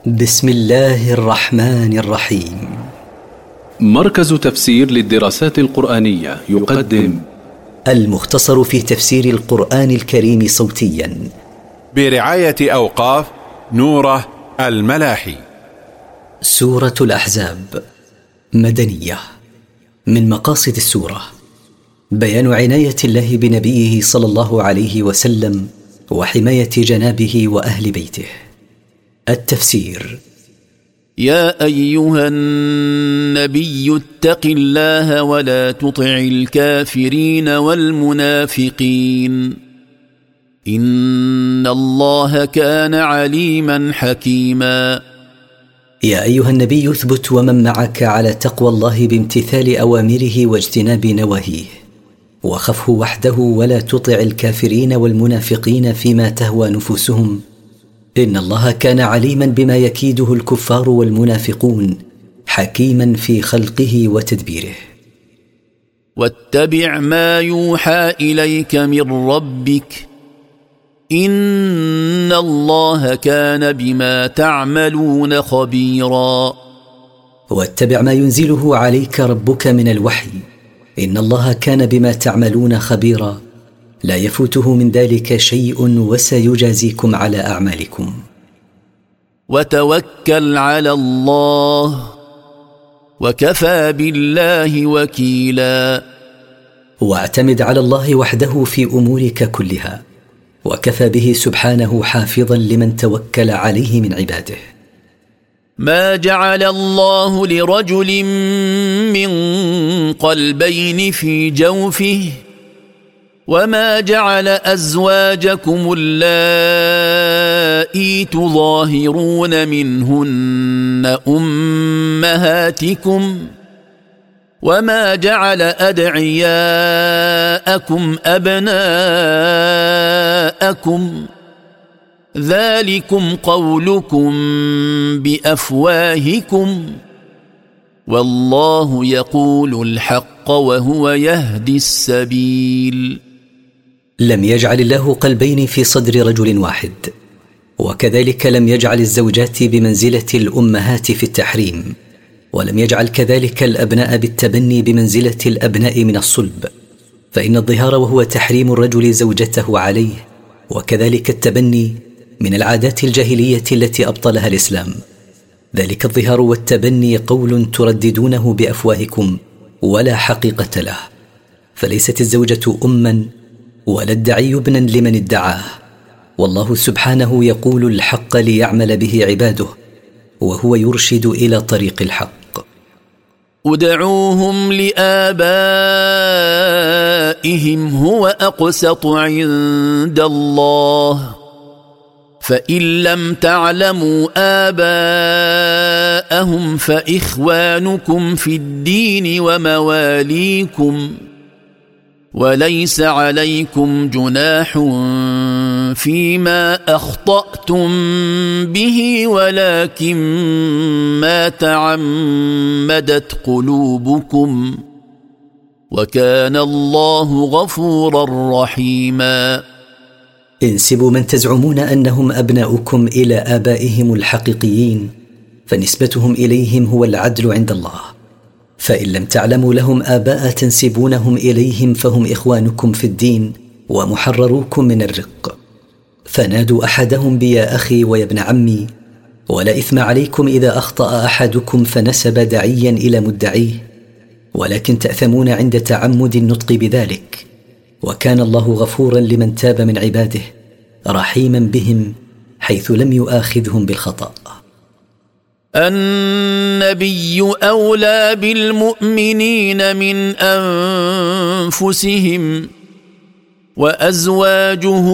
بسم الله الرحمن الرحيم. مركز تفسير للدراسات القرآنية يقدم المختصر في تفسير القرآن الكريم صوتيا برعاية أوقاف نوره الملاحي. سورة الأحزاب مدنية. من مقاصد السورة بيان عناية الله بنبيه صلى الله عليه وسلم وحماية جنابه وأهل بيته. التفسير: يا أيها النبي اتق الله ولا تطع الكافرين والمنافقين إن الله كان عليما حكيما. يا أيها النبي اثبت ومن معك على تقوى الله بامتثال أوامره واجتناب نواهيه، وخفه وحده ولا تطع الكافرين والمنافقين فيما تهوى نفوسهم، إن الله كان عليما بما يكيده الكفار والمنافقون، حكيما في خلقه وتدبيره. واتبع ما يوحى إليك من ربك إن الله كان بما تعملون خبيرا. واتبع ما ينزله عليك ربك من الوحي إن الله كان بما تعملون خبيرا، لا يفوته من ذلك شيء وسيجازيكم على أعمالكم. وتوكل على الله وكفى بالله وكيلا. واعتمد على الله وحده في أمورك كلها، وكفى به سبحانه حافظا لمن توكل عليه من عباده. ما جعل الله لرجل من قلبين في جوفه وما جعل أزواجكم اللائي تظاهرون منهن أمهاتكم وما جعل أدعياءكم أبناءكم ذلكم قولكم بأفواهكم والله يقول الحق وهو يهدي السبيل. لم يجعل الله قلبين في صدر رجل واحد، وكذلك لم يجعل الزوجات بمنزلة الأمهات في التحريم، ولم يجعل كذلك الأبناء بالتبني بمنزلة الأبناء من الصلب، فإن الظهار وهو تحريم الرجل زوجته عليه، وكذلك التبني من العادات الجاهلية التي أبطلها الإسلام. ذلك الظهار والتبني قول ترددونه بأفواهكم ولا حقيقة له، فليست الزوجة أما ولا الدعي ابنا لمن ادعاه، والله سبحانه يقول الحق ليعمل به عباده، وهو يرشد إلى طريق الحق. ادعوهم لآبائهم هو أقسط عند الله فإن لم تعلموا آباءهم فإخوانكم في الدين ومواليكم وليس عليكم جناح فيما أخطأتم به ولكن ما تعمدت قلوبكم وكان الله غفورا رحيما. انسبوا من تزعمون أنهم أبناؤكم إلى آبائهم الحقيقيين، فنسبتهم إليهم هو العدل عند الله. فإن لم تعلموا لهم آباء تنسبونهم إليهم فهم إخوانكم في الدين ومحرروكم من الرق، فنادوا أحدهم بيا أخي ويا ابن عمي، ولا إثم عليكم إذا أخطأ أحدكم فنسب دعيا إلى مدعيه، ولكن تأثمون عند تعمد النطق بذلك، وكان الله غفورا لمن تاب من عباده رحيما بهم حيث لم يؤاخذهم بالخطأ. النبي أولى بالمؤمنين من أنفسهم وأزواجه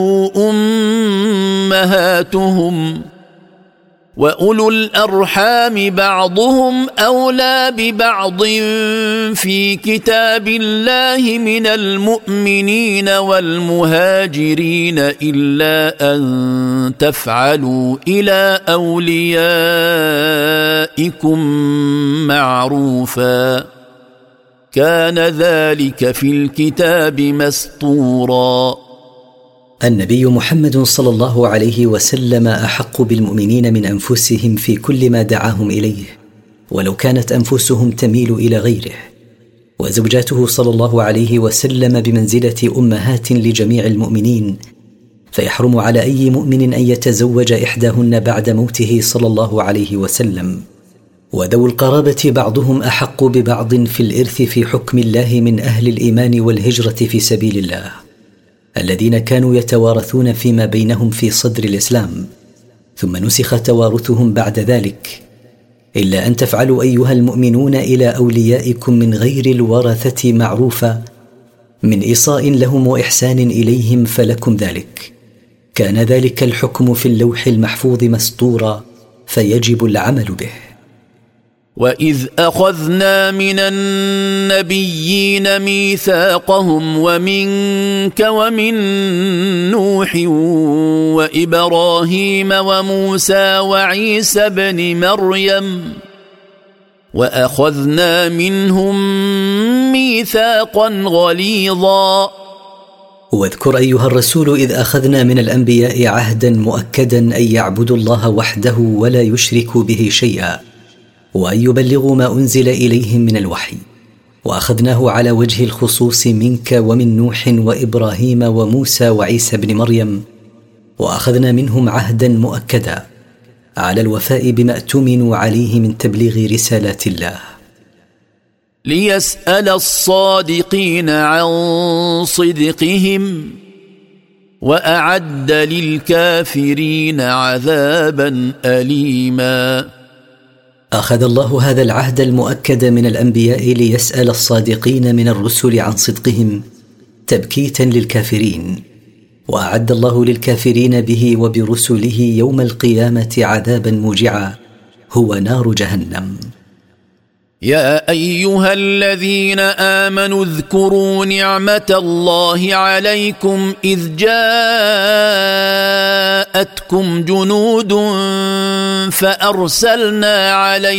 أمهاتهم وأولو الأرحام بعضهم أولى ببعض في كتاب الله من المؤمنين والمهاجرين إلا أن تفعلوا إلى أوليائكم معروفا كان ذلك في الكتاب مسطورا. النبي محمد صلى الله عليه وسلم أحق بالمؤمنين من أنفسهم في كل ما دعاهم إليه، ولو كانت أنفسهم تميل إلى غيره. وزوجاته صلى الله عليه وسلم بمنزلة أمهات لجميع المؤمنين، فيحرم على أي مؤمن أن يتزوج إحداهن بعد موته صلى الله عليه وسلم. وذو القرابة بعضهم أحق ببعض في الإرث في حكم الله من أهل الإيمان والهجرة في سبيل الله، الذين كانوا يتوارثون فيما بينهم في صدر الإسلام، ثم نسخ توارثهم بعد ذلك، إلا أن تفعلوا أيها المؤمنون إلى أوليائكم من غير الورثة معروفا من إيصاء لهم وإحسان إليهم فلكم ذلك، كان ذلك الحكم في اللوح المحفوظ مسطورا، فيجب العمل به. وإذ أخذنا من النبيين ميثاقهم ومنك ومن نوح وإبراهيم وموسى وعيسى بن مريم وأخذنا منهم ميثاقا غليظا. واذكر أيها الرسول إذ أخذنا من الأنبياء عهدا مؤكدا أن يعبدوا الله وحده ولا يشركوا به شيئا، وأن يبلغوا ما أنزل إليهم من الوحي، وأخذناه على وجه الخصوص منك ومن نوح وإبراهيم وموسى وعيسى بن مريم، وأخذنا منهم عهدا مؤكدا على الوفاء بما اؤتمنوا عليه من تبليغ رسالات الله، ليسأل الصادقين عن صدقهم وأعد للكافرين عذابا أليما. أخذ الله هذا العهد المؤكد من الأنبياء ليسأل الصادقين من الرسل عن صدقهم تبكيتا للكافرين، وأعد الله للكافرين به وبرسله يوم القيامة عذابا موجعا هو نار جهنم. يا أيها الذين آمنوا اذكروا نعمة الله عليكم إذ جاءتكم جنود فأرسلنا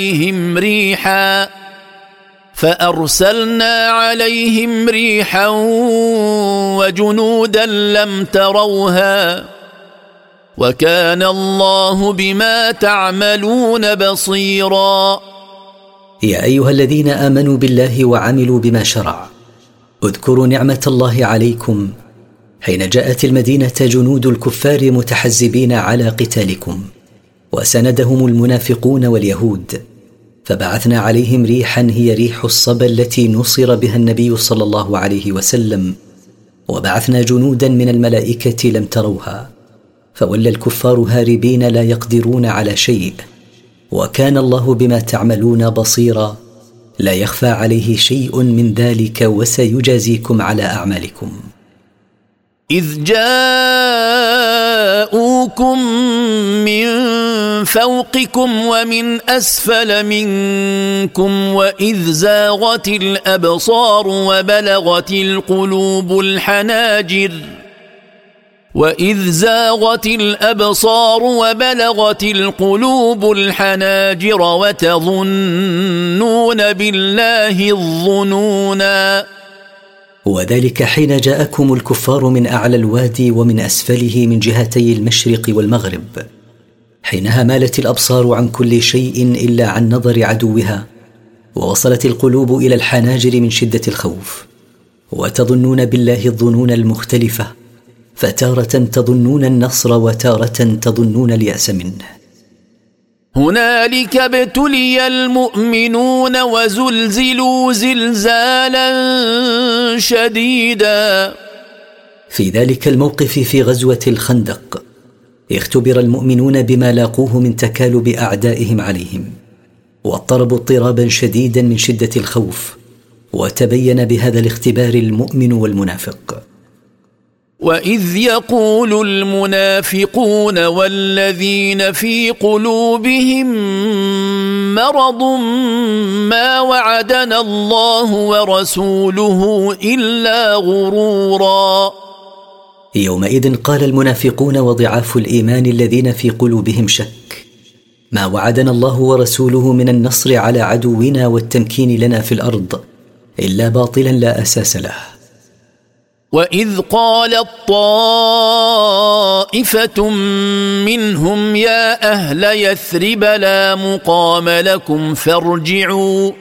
عليهم ريحا وجنودا لم تروها وكان الله بما تعملون بصيرا. يا أيها الذين آمنوا بالله وعملوا بما شرع، اذكروا نعمة الله عليكم حين جاءت المدينة جنود الكفار متحزبين على قتالكم، وسندهم المنافقون واليهود، فبعثنا عليهم ريحا هي ريح الصبا التي نصر بها النبي صلى الله عليه وسلم، وبعثنا جنودا من الملائكة لم تروها، فولى الكفار هاربين لا يقدرون على شيء، وكان الله بما تعملون بصيرا، لا يخفى عليه شيء من ذلك، وسيجازيكم على أعمالكم. إذ جاءوكم من فوقكم ومن أسفل منكم وإذ زاغت الأبصار وبلغت القلوب الحناجر وتظنون بالله الظنونا. وذلك حين جاءكم الكفار من أعلى الوادي ومن أسفله من جهتي المشرق والمغرب، حينها مالت الأبصار عن كل شيء إلا عن نظر عدوها، ووصلت القلوب إلى الحناجر من شدة الخوف، وتظنون بالله الظنون المختلفة، فتارة تظنون النصر وتارة تظنون اليأس منه. هنالك ابتلي المؤمنون وزلزلوا زلزالا شديدا. في ذلك الموقف في غزوة الخندق اختبر المؤمنون بما لاقوه من تكالب أعدائهم عليهم، واضطربوا اضطرابا شديدا من شدة الخوف، وتبين بهذا الاختبار المؤمن والمنافق. وإذ يقول المنافقون والذين في قلوبهم مرض ما وعدنا الله ورسوله إلا غرورا. يومئذ قال المنافقون وضعاف الإيمان الذين في قلوبهم شك: ما وعدنا الله ورسوله من النصر على عدونا والتمكين لنا في الأرض إلا باطلا لا أساس له. وإذ قالت طائفة منهم يا أهل يثرب لا مقام لكم فارجعوا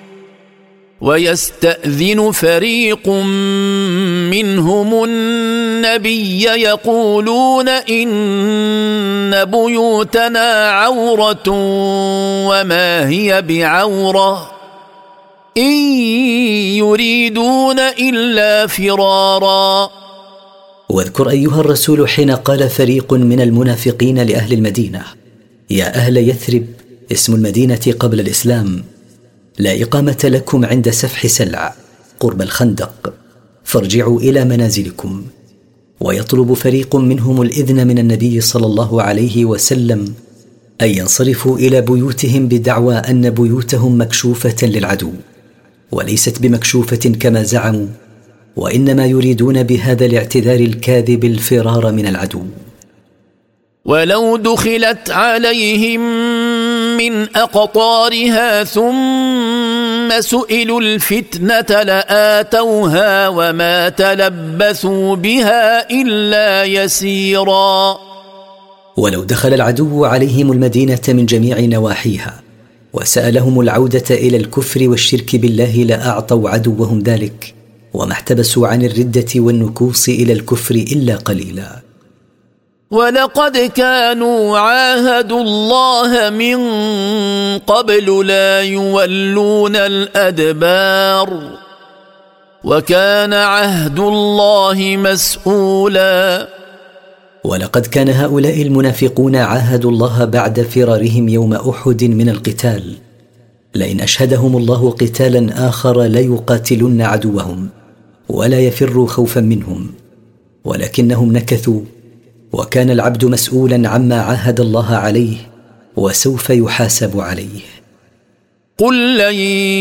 ويستأذن فريق منهم النبي يقولون إن بيوتنا عورة وما هي بعورة إن يريدون إلا فرارا. واذكر أيها الرسول حين قال فريق من المنافقين لأهل المدينة يا أهل يثرب اسم المدينة قبل الإسلام لا إقامة لكم عند سفح سلع قرب الخندق فارجعوا إلى منازلكم. ويطلب فريق منهم الإذن من النبي صلى الله عليه وسلم أن ينصرفوا إلى بيوتهم بدعوى أن بيوتهم مكشوفة للعدو وليست بمكشوفة كما زعموا وإنما يريدون بهذا الاعتذار الكاذب الفرار من العدو. ولو دخلت عليهم من أقطارها ثم سئلوا الفتنة لآتوها وما تلبثوا بها إلا يسيرا. ولو دخل العدو عليهم المدينة من جميع نواحيها وسألهم العودة إلى الكفر والشرك بالله لأعطوا عدوهم ذلك وما احتبسوا عن الردة والنكوص إلى الكفر إلا قليلا. ولقد كانوا عاهدوا الله من قبل لا يولون الأدبار وكان عهد الله مسؤولا. ولقد كان هؤلاء المنافقون عاهدوا الله بعد فرارهم يوم أحد من القتال لئن أشهدهم الله قتالا آخر ليقاتلن عدوهم ولا يفروا خوفا منهم ولكنهم نكثوا وكان العبد مسؤولا عما عاهد الله عليه وسوف يحاسب عليه. قل لن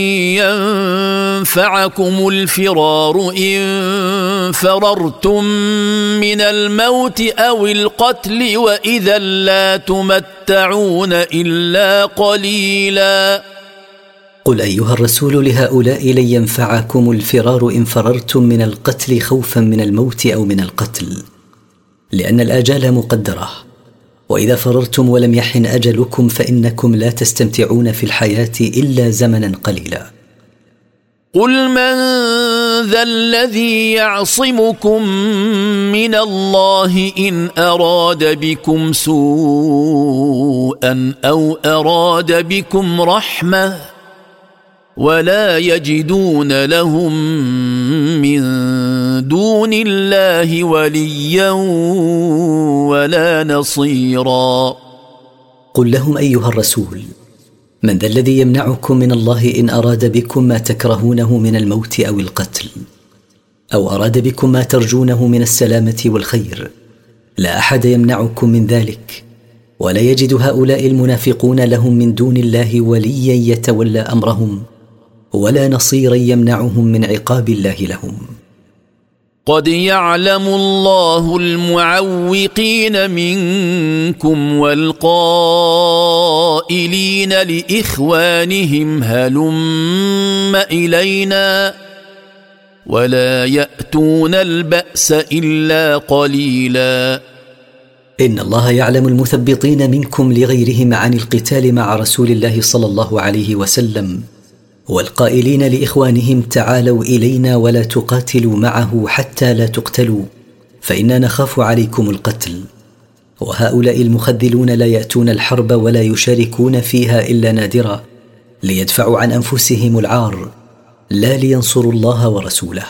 ينفعكم الفرار إن فررتم من الموت أو القتل وإذا لا تمتعون إلا قليلا. قل أيها الرسول لهؤلاء لن ينفعكم الفرار إن فررتم من القتل خوفا من الموت أو من القتل لأن الآجال مقدرة وإذا فررتم ولم يحن أجلكم فإنكم لا تستمتعون في الحياة إلا زمنا قليلا. قل من ذا الذي يعصمكم من الله إن أراد بكم سوءا أو أراد بكم رحمة ولا يجدون لهم من دون الله وليا ولا نصيرا. قل لهم أيها الرسول من ذا الذي يمنعكم من الله إن أراد بكم ما تكرهونه من الموت أو القتل أو أراد بكم ما ترجونه من السلامة والخير لا أحد يمنعكم من ذلك ولا يجد هؤلاء المنافقون لهم من دون الله وليا يتولى أمرهم ولا نصيرا يمنعهم من عقاب الله لهم. قد يعلم الله المعوقين منكم والقائلين لإخوانهم هلم إلينا ولا يأتون البأس إلا قليلا. إن الله يعلم المثبطين منكم لغيرهم عن القتال مع رسول الله صلى الله عليه وسلم والقائلين لإخوانهم تعالوا إلينا ولا تقاتلوا معه حتى لا تقتلوا فإنا نخاف عليكم القتل. وهؤلاء المخذلون لا يأتون الحرب ولا يشاركون فيها إلا نادرا ليدفعوا عن أنفسهم العار لا لينصروا الله ورسوله.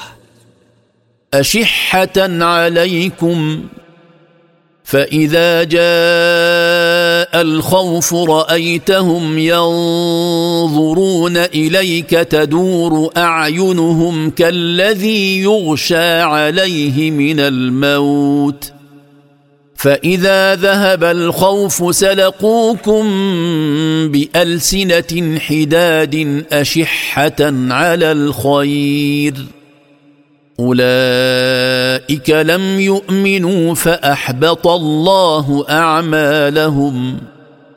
أشحة عليكم فإذا جاء الخوف رأيتهم ينظرون إليك تدور أعينهم كالذي يغشى عليه من الموت فإذا ذهب الخوف سلقوكم بألسنة حداد أشحة على الخير أولئك لم يؤمنوا فأحبط الله أعمالهم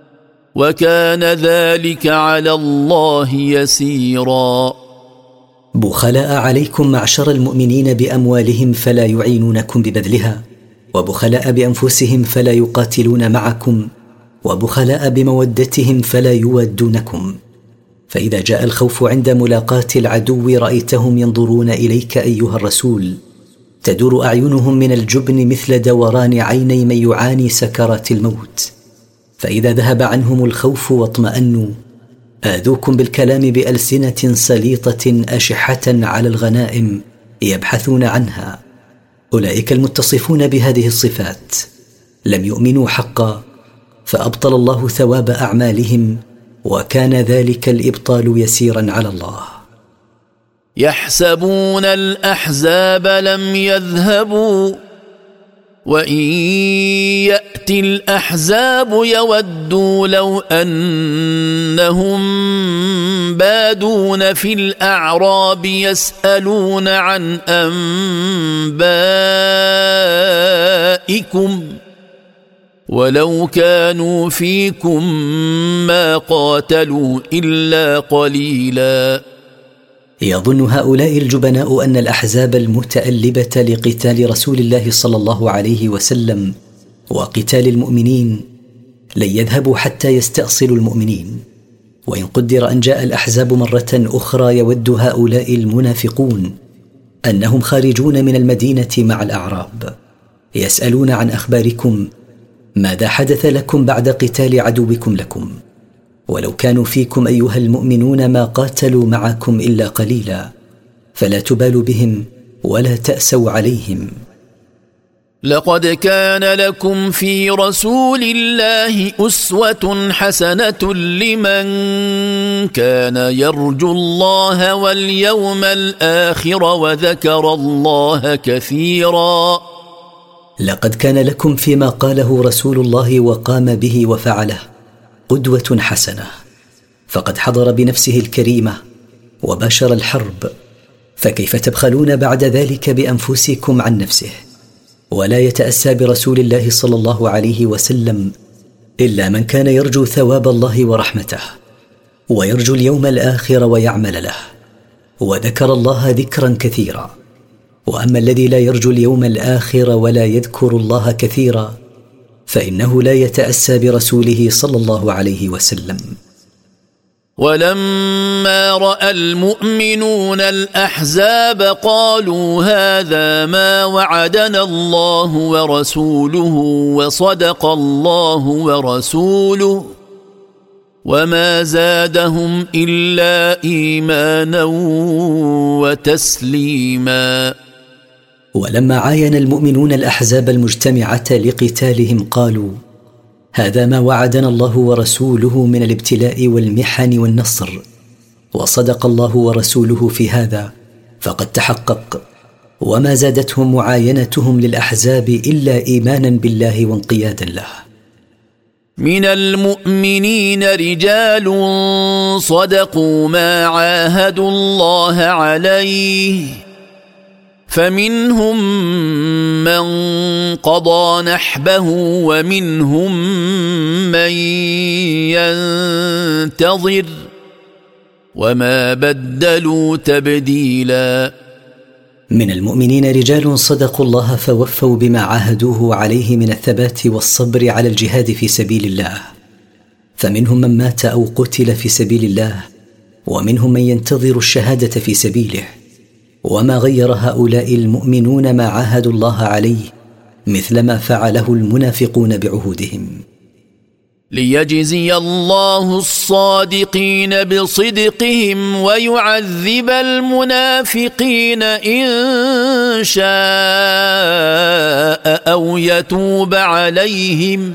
وكان ذلك على الله يسيرا. بخلاء عليكم معشر المؤمنين بأموالهم فلا يعينونكم ببذلها، وبخلاء بأنفسهم فلا يقاتلون معكم، وبخلاء بمودتهم فلا يودونكم. فإذا جاء الخوف عند ملاقاة العدو رأيتهم ينظرون إليك أيها الرسول تدور أعينهم من الجبن مثل دوران عيني من يعاني سكرات الموت. فإذا ذهب عنهم الخوف واطمأنوا آذوكم بالكلام بألسنة سليطة أشحة على الغنائم يبحثون عنها. أولئك المتصفون بهذه الصفات لم يؤمنوا حقا، فأبطل الله ثواب أعمالهم، وكان ذلك الإبطال يسيرا على الله. يحسبون الأحزاب لم يذهبوا وإن يأتي الأحزاب يودوا لو أنهم بادون في الأعراب يسألون عن أنبائكم ولو كانوا فيكم ما قاتلوا إلا قليلا. يظن هؤلاء الجبناء أن الأحزاب المتألبة لقتال رسول الله صلى الله عليه وسلم وقتال المؤمنين لن يذهبوا حتى يستأصلوا المؤمنين. وإن قدر أن جاء الأحزاب مرة أخرى يود هؤلاء المنافقون أنهم خارجون من المدينة مع الأعراب يسألون عن أخباركم، ماذا حدث لكم بعد قتال عدوكم لكم؟ ولو كانوا فيكم أيها المؤمنون ما قاتلوا معكم إلا قليلا، فلا تبالوا بهم ولا تأسوا عليهم. لقد كان لكم في رسول الله أسوة حسنة لمن كان يرجو الله واليوم الآخر وذكر الله كثيرا. لقد كان لكم فيما قاله رسول الله وقام به وفعله قدوة حسنة، فقد حضر بنفسه الكريمة وباشر الحرب، فكيف تبخلون بعد ذلك بأنفسكم عن نفسه؟ ولا يتأسى برسول الله صلى الله عليه وسلم إلا من كان يرجو ثواب الله ورحمته ويرجو اليوم الآخر ويعمل له وذكر الله ذكرا كثيرا. وأما الذي لا يرجو اليوم الآخر ولا يذكر الله كثيرا فإنه لا يتأسى برسوله صلى الله عليه وسلم. ولما رأى المؤمنون الأحزاب قالوا هذا ما وعدنا الله ورسوله وصدق الله ورسوله وما زادهم إلا إيمانا وتسليما. ولما عاين المؤمنون الأحزاب المجتمعة لقتالهم قالوا هذا ما وعدنا الله ورسوله من الابتلاء والمحن والنصر، وصدق الله ورسوله في هذا فقد تحقق. وما زادتهم معاينتهم للأحزاب إلا إيمانا بالله وانقيادا له. من المؤمنين رجال صدقوا ما عاهدوا الله عليه فمنهم من قضى نحبه ومنهم من ينتظر وما بدلوا تبديلا. من المؤمنين رجال صدقوا الله فوفوا بما عاهدوه عليه من الثبات والصبر على الجهاد في سبيل الله، فمنهم من مات أو قتل في سبيل الله، ومنهم من ينتظر الشهادة في سبيله. وما غير هؤلاء المؤمنون ما عاهدوا الله عليه مثلما فعله المنافقون بعهودهم. ليجزي الله الصادقين بصدقهم ويعذب المنافقين إن شاء أو يتوب عليهم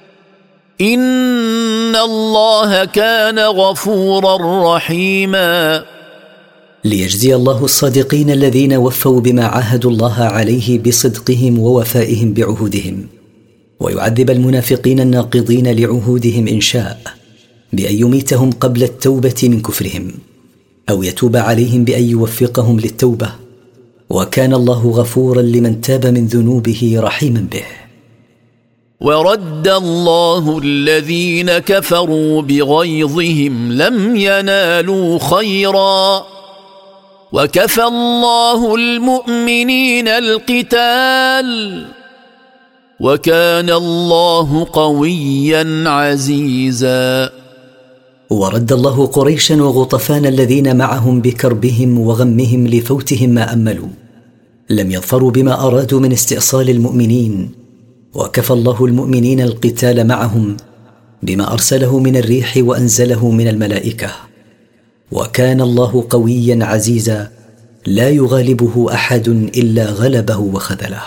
إن الله كان غفورا رحيما. ليجزي الله الصادقين الذين وفوا بما عاهدوا الله عليه بصدقهم ووفائهم بعهودهم، ويعذب المنافقين الناقضين لعهودهم إن شاء بأن يميتهم قبل التوبة من كفرهم، أو يتوب عليهم بأن يوفقهم للتوبة، وكان الله غفورا لمن تاب من ذنوبه رحيما به. ورد الله الذين كفروا بغيظهم لم ينالوا خيرا وكفى الله المؤمنين القتال وكان الله قويا عزيزا. ورد الله قريشا وغطفان الذين معهم بكربهم وغمهم لفوتهم ما أملوا، لم يظفروا بما أرادوا من استئصال المؤمنين، وكفى الله المؤمنين القتال معهم بما أرسله من الريح وأنزله من الملائكة، وكان الله قويا عزيزا لا يغالبه أحد إلا غلبه وخذله.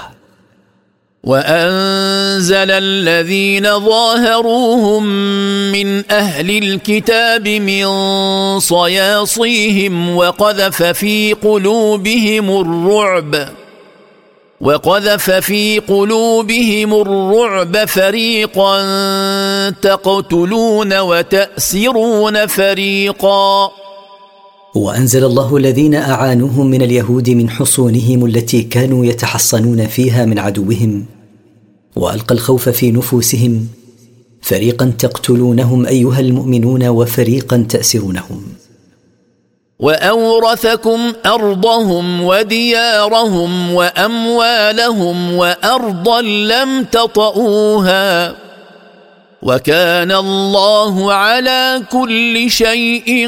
وأنزل الذين ظاهروهم من أهل الكتاب من صياصيهم وقذف في قلوبهم الرعب فريقا تقتلون وتأسرون فريقا. وأنزل الله الذين أعانوهم من اليهود من حصونهم التي كانوا يتحصنون فيها من عدوهم، وألقى الخوف في نفوسهم، فريقا تقتلونهم أيها المؤمنون وفريقا تأسرونهم. وأورثكم أرضهم وديارهم وأموالهم وأرضا لم تطئوها وكان الله على كل شيء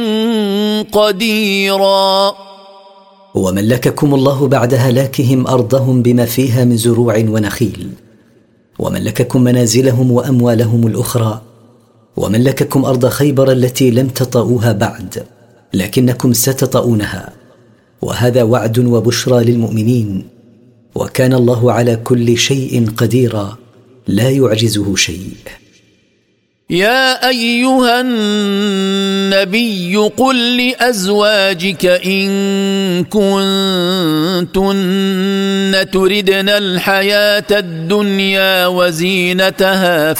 قديرا. وملككم الله بعد هلاكهم أرضهم بما فيها من زروع ونخيل، وملككم منازلهم وأموالهم الأخرى، وملككم أرض خيبر التي لم تطئوها بعد لكنكم ستطؤونها، وهذا وعد وبشرى للمؤمنين، وكان الله على كل شيء قديرا لا يعجزه شيء. يا أيها النبي قل لأزواجك إن كنتن تردن الحياة الدنيا وزينتها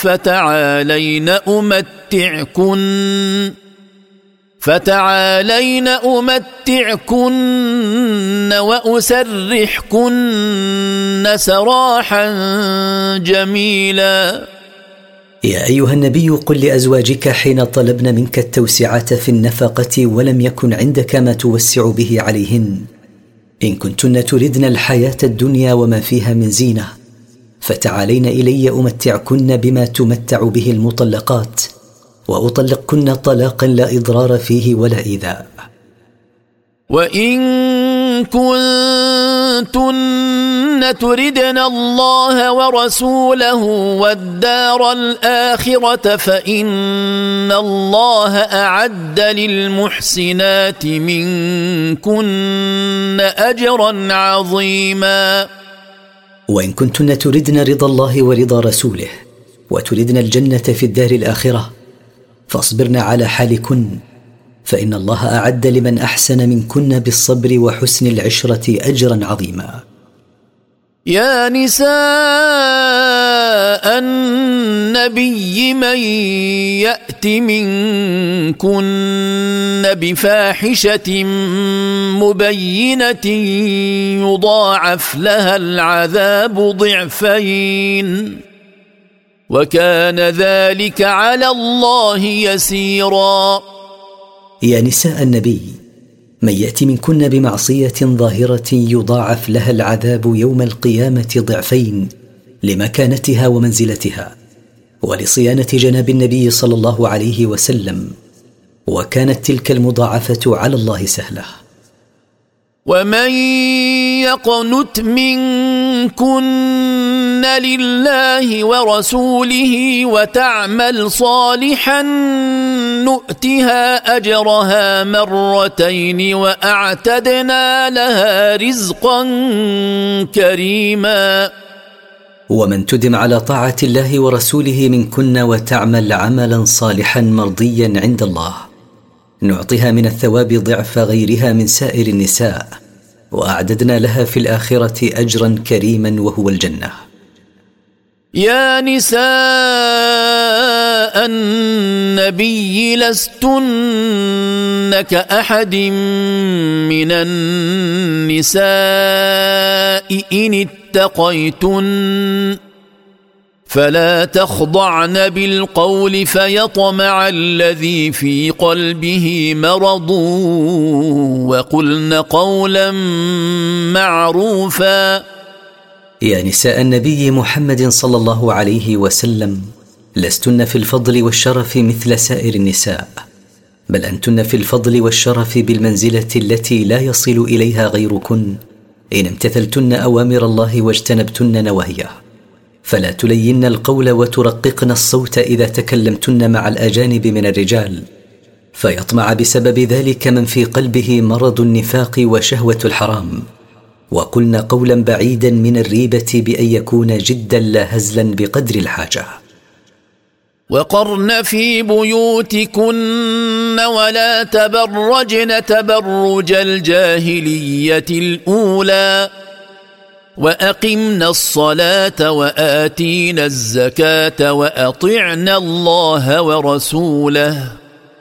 فتعالين أمتعكن وأسرحكن سراحا جميلا. يا أيها النبي قل لأزواجك حين طلبن منك التوسعة في النفقة ولم يكن عندك ما توسع به عليهن، إن كنتن تردن الحياة الدنيا وما فيها من زينة فتعالين إلي أمتعكن بما تمتع به المطلقات، وأطلقكن طلاقا لا إضرار فيه ولا إيذاء. وإن كنتن تردن الله ورسوله والدار الآخرة فإن الله أعد للمحسنات منكن أجرا عظيما. وإن كنتن تردن رضا الله ورضا رسوله وتردن الجنة في الدار الآخرة فاصبرن على حالكن، فإن الله أعد لمن أحسن منكن بالصبر وحسن العشرة أجرا عظيما. يا نساء النبي من يأت منكن بفاحشة مبينة يضاعف لها العذاب ضعفين وكان ذلك على الله يسيرا. يا نساء النبي من يأت منكن بمعصية ظاهرة يضاعف لها العذاب يوم القيامة ضعفين لمكانتها ومنزلتها ولصيانة جناب النبي صلى الله عليه وسلم، وكانت تلك المضاعفة على الله سهلة. ومن يقنت منكن لله ورسوله وتعمل صالحا نؤتها أجرها مرتين وأعتدنا لها رزقا كريما. ومن تدم على طاعة الله ورسوله منكن وتعمل عملا صالحا مرضيا عند الله نعطيها من الثواب ضعف غيرها من سائر النساء، وأعددنا لها في الآخرة أجرا كريما وهو الجنة. يا نساء النبي لستن كأحد من النساء إن اتقيتن فلا تخضعن بالقول فيطمع الذي في قلبه مرض وقلن قولا معروفا. يا نساء النبي محمد صلى الله عليه وسلم، لستن في الفضل والشرف مثل سائر النساء، بل أنتن في الفضل والشرف بالمنزلة التي لا يصل إليها غيركن إن امتثلتن أوامر الله واجتنبتن نواهيه. فلا تلين القول وترققن الصوت إذا تكلمتن مع الأجانب من الرجال، فيطمع بسبب ذلك من في قلبه مرض النفاق وشهوة الحرام. وقلن قولا بعيدا من الريبة بأن يكون جدا لا هزلا بقدر الحاجة. وقرن في بيوتكن ولا تبرجن تبرج الجاهلية الأولى وأقمنا الصلاة وآتينا الزكاة وأطعنا الله ورسوله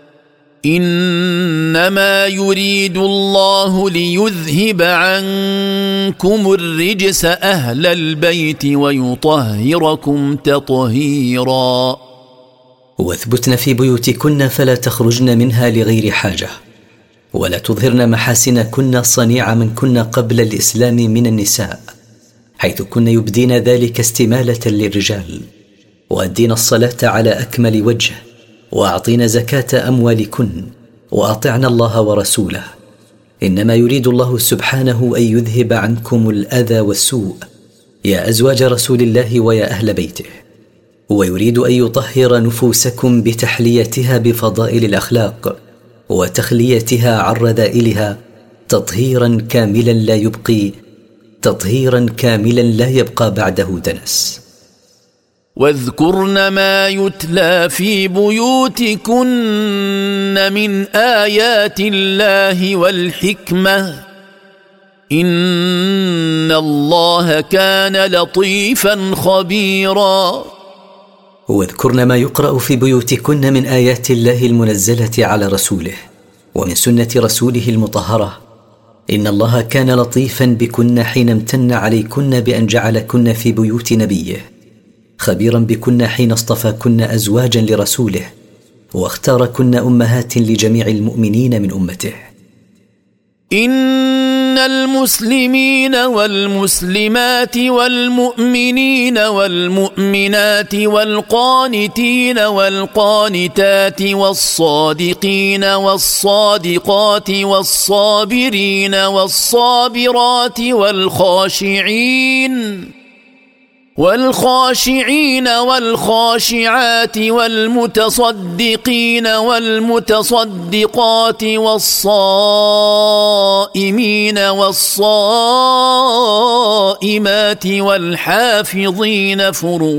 إنما يريد الله ليذهب عنكم الرجس أهل البيت ويطهركم تطهيرا. واثبتن في بيوتكن فلا تخرجن منها لغير حاجة، ولا تظهرن محاسنكن صنيع منكن قبل الإسلام من النساء، حيث كن يبدين ذلك استمالة للرجال، وأدين الصلاة على أكمل وجه، وأعطين زكاة أموالكن، وأطعن الله ورسوله. إنما يريد الله سبحانه أن يذهب عنكم الأذى والسوء يا أزواج رسول الله ويا أهل بيته، ويريد أن يطهر نفوسكم بتحليتها بفضائل الأخلاق وتخليتها عن رذائلها تطهيرا كاملا لا يبقى بعده دنس. واذكرن ما يتلى في بيوتكن من آيات الله والحكمة إن الله كان لطيفا خبيرا. واذكرن ما يقرأ في بيوتكن من آيات الله المنزلة على رسوله ومن سنة رسوله المطهرة، إن الله كان لطيفا بكن حين امتن عليكن بأن جعلكن في بيوت نبيه، خبيرا بكن حين اصطفاكن أزواجا لرسوله واختاركن أمهات لجميع المؤمنين من أمته. إن المسلمين والمسلمات والمؤمنين والمؤمنات والقانتين والقانتات والصادقين والصادقات والصابرين والصابرات والخاشعين والخاشعات والمتصدقين والمتصدقات والصائمين والصائمات والحافظين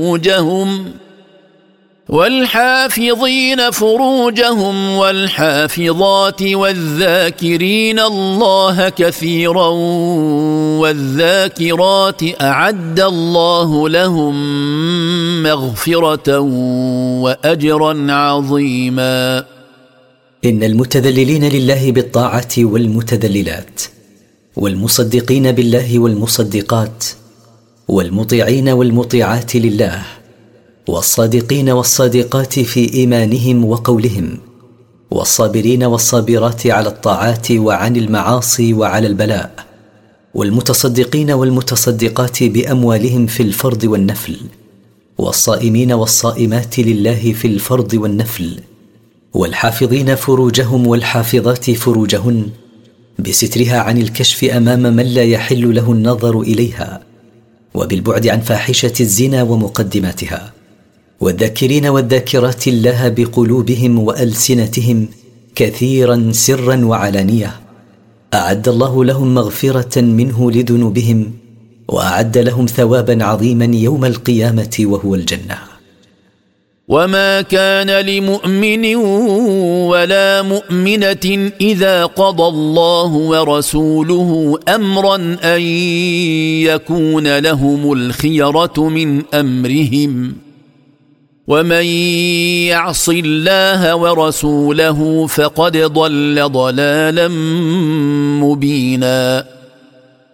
فروجهم والحافظات والذاكرين الله كثيرا والذاكرات أعد الله لهم مغفرة وأجرا عظيما. إن المتذللين لله بالطاعة والمتذللات، والمصدقين بالله والمصدقات، والمطيعين والمطيعات لله، والصادقين والصادقات في إيمانهم وقولهم، والصابرين والصابرات على الطاعات وعن المعاصي وعلى البلاء، والمتصدقين والمتصدقات بأموالهم في الفرض والنفل، والصائمين والصائمات لله في الفرض والنفل، والحافظين فروجهم والحافظات فروجهن بسترها عن الكشف أمام من لا يحل له النظر إليها، وبالبعد عن فاحشة الزنا ومقدماتها، والذاكرين والذاكرات الله بقلوبهم وألسنتهم كثيرا سرا وعلانية، أعد الله لهم مغفرة منه لذنوبهم، وأعد لهم ثوابا عظيما يوم القيامة وهو الجنة. وما كان لمؤمن ولا مؤمنة إذا قضى الله ورسوله أمرا أن يكون لهم الخيرة من أمرهم، ومن يعص الله ورسوله فقد ضل ضلالا مبينا.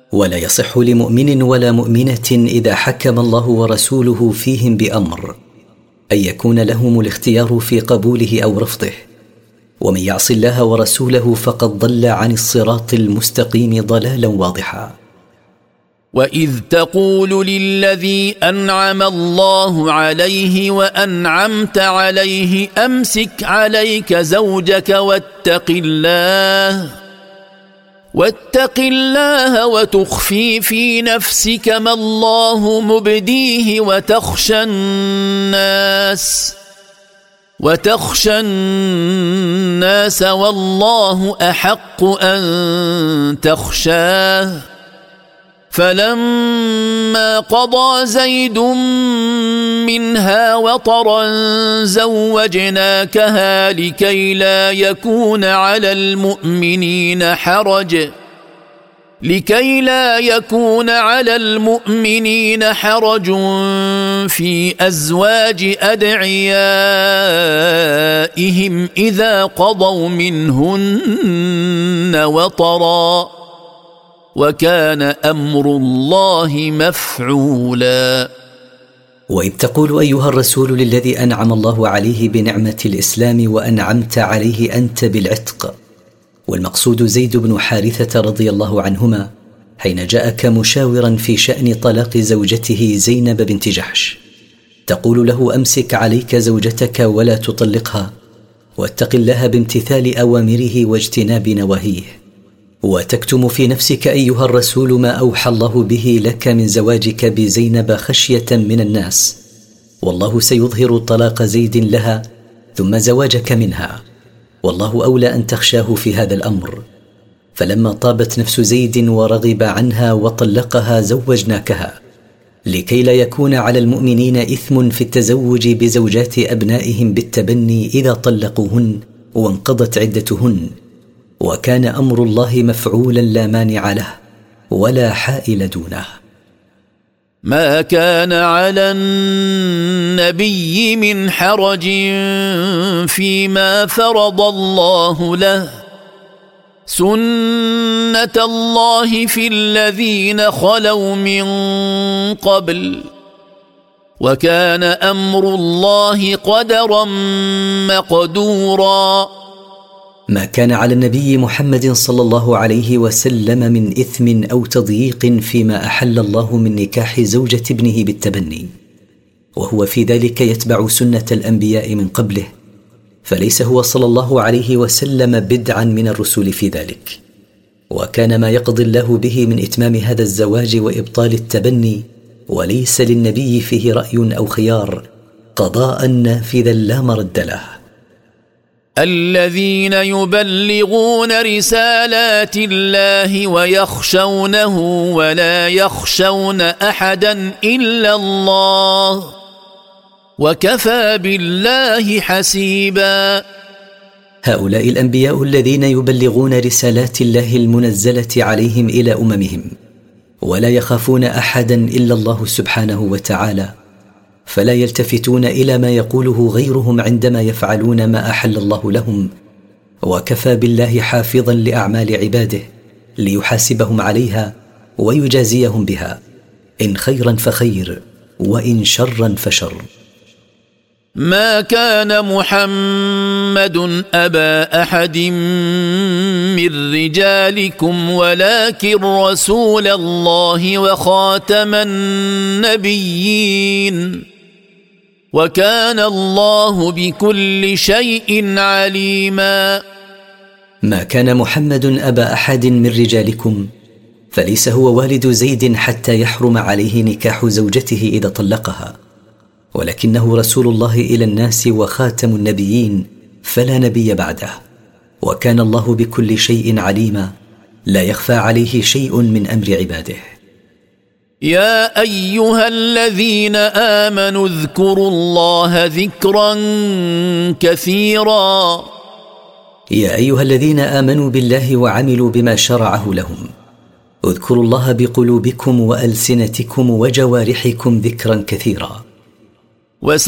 ولا يصح لمؤمن ولا مؤمنة إذا حكم الله ورسوله فيهم بأمر أن يكون لهم الاختيار في قبوله أو رفضه، ومن يعص الله ورسوله فقد ضل عن الصراط المستقيم ضلالا واضحا. وإذ تقول للذي أنعم الله عليه وأنعمت عليه أمسك عليك زوجك واتق الله وتخفي في نفسك ما الله مبديه وتخشى الناس والله أحق أن تخشاه. فلما قضى زيد منها وطرا زوجناكها لكي لا يكون على المؤمنين حرج في أزواج أدعيائهم إذا قضوا منهن وطرا، وكان أمر الله مفعولا. وإذ تقول أيها الرسول للذي أنعم الله عليه بنعمة الإسلام وأنعمت عليه أنت بالعتق، والمقصود زيد بن حارثة رضي الله عنهما، حين جاءك مشاورا في شأن طلاق زوجته زينب بنت جحش، تقول له أمسك عليك زوجتك ولا تطلقها، واتق الله بامتثال أوامره واجتناب نواهيه، وتكتم في نفسك أيها الرسول ما أوحى الله به لك من زواجك بزينب خشية من الناس، والله سيظهر طلاق زيد لها ثم زواجك منها، والله أولى أن تخشاه في هذا الأمر. فلما طابت نفس زيد ورغب عنها وطلقها زوجناكها، لكي لا يكون على المؤمنين إثم في التزوج بزوجات أبنائهم بالتبني إذا طلقوهن وانقضت عدتهن، وكان أمر الله مفعولا لا مانع له ولا حائل دونه. ما كان على النبي من حرج فيما فرض الله له، سنة الله في الذين خلوا من قبل، وكان أمر الله قدرا مقدورا. ما كان على النبي محمد صلى الله عليه وسلم من إثم أو تضييق فيما أحل الله من نكاح زوجة ابنه بالتبني، وهو في ذلك يتبع سنة الأنبياء من قبله، فليس هو صلى الله عليه وسلم بدعا من الرسل في ذلك، وكان ما يقضي الله به من إتمام هذا الزواج وإبطال التبني، وليس للنبي فيه رأي أو خيار، قضاء نافذا لا مرد له. الذين يبلغون رسالات الله ويخشونه ولا يخشون أحدا إلا الله، وكفى بالله حسيبا. هؤلاء الأنبياء الذين يبلغون رسالات الله المنزلة عليهم إلى أممهم، ولا يخافون أحدا إلا الله سبحانه وتعالى، فلا يلتفتون إلى ما يقوله غيرهم عندما يفعلون ما أحل الله لهم، وكفى بالله حافظا لأعمال عباده ليحاسبهم عليها ويجازيهم بها، إن خيرا فخير وإن شرا فشر. ما كان محمد أبا أحد من رجالكم ولكن رسول الله وخاتم النبيين، وكان الله بكل شيء عليما. ما كان محمد أبا أحد من رجالكم، فليس هو والد زيد حتى يحرم عليه نكاح زوجته إذا طلقها، ولكنه رسول الله إلى الناس وخاتم النبيين، فلا نبي بعده، وكان الله بكل شيء عليما، لا يخفى عليه شيء من أمر عباده. يا أيها الذين آمنوا اذكروا الله ذكرا كثيرا. يا أيها الذين آمنوا بالله وعملوا بما شرعه لهم، اذكروا الله بقلوبكم وألسنتكم وجوارحكم ذكرا كثيرا.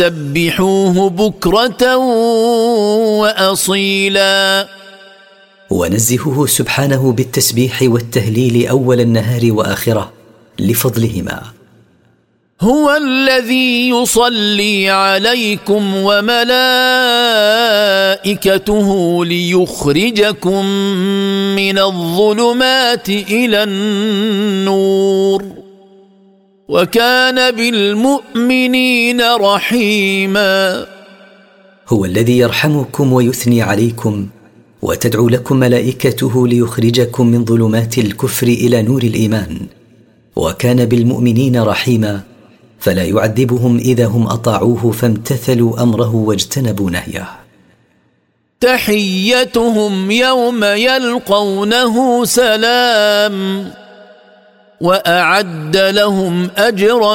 وسبحوه بكرة وأصيلا. ونزهه سبحانه بالتسبيح والتهليل أول النهار وآخره لفضلهما. هو الذي يصلي عليكم وملائكته ليخرجكم من الظلمات إلى النور وكان بالمؤمنين رحيما. هو الذي يرحمكم ويثني عليكم وتدعو لكم ملائكته ليخرجكم من ظلمات الكفر إلى نور الإيمان، وكان بالمؤمنين رحيما، فلا يعذبهم إذا هم أطاعوه فامتثلوا أمره واجتنبوا نهيه. تحيتهم يوم يلقونه سلام وأعد لهم أجرا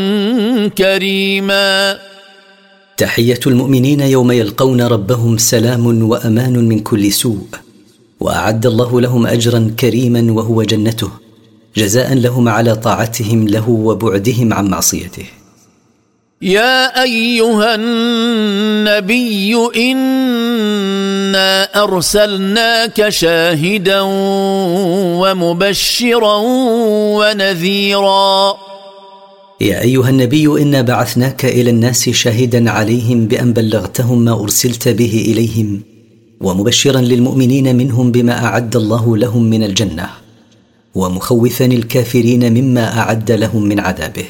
كريما. تحية المؤمنين يوم يلقون ربهم سلام وأمان من كل سوء، وأعد الله لهم أجرا كريما وهو جنته، جزاء لهم على طاعتهم له وبعدهم عن معصيته. يا أيها النبي إنا أرسلناك شاهدا ومبشرا ونذيرا. يا أيها النبي إنا بعثناك إلى الناس شاهدا عليهم بأن بلغتهم ما أرسلت به إليهم، ومبشرا للمؤمنين منهم بما أعد الله لهم من الجنة، ومخوفا الكافرين مما أعد لهم من عذابه.